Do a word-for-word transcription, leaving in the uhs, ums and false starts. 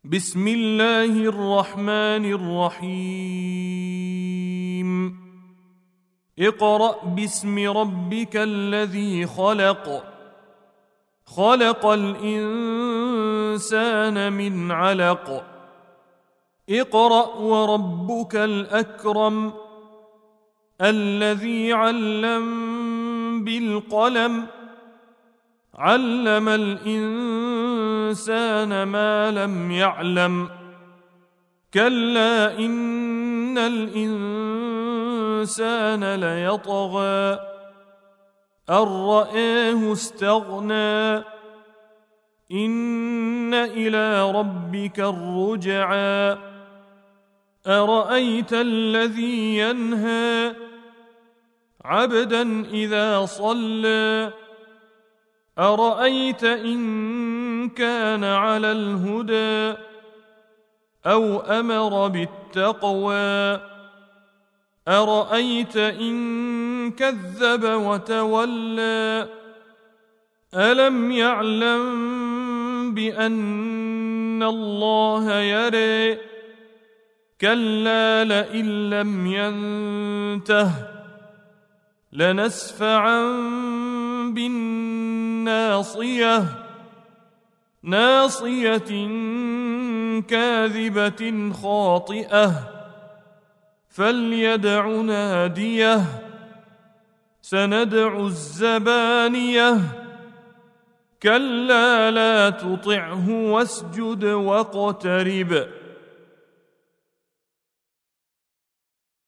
بسم الله الرحمن الرحيم اقرأ باسم ربك الذي خلق خلق الإنسان من علق اقرأ وربك الأكرم الذي علم بالقلم علم الإنسان ما لم يعلم كلا إن الإنسان ليطغى أن رآه استغنى إن إلى ربك الرجعى أرأيت الذي ينهى عبدا إذا صلى أرأيت إن كان على الهدى أو أمر بالتقوى أرأيت إن كذب وتولى ألم يعلم بأن الله يرى كلا لئن لم ينته لنسفعا بالناصية ناصية كاذبة خاطئة فليدع ناديه سندع الزبانية كلا لا تطعه واسجد واقترب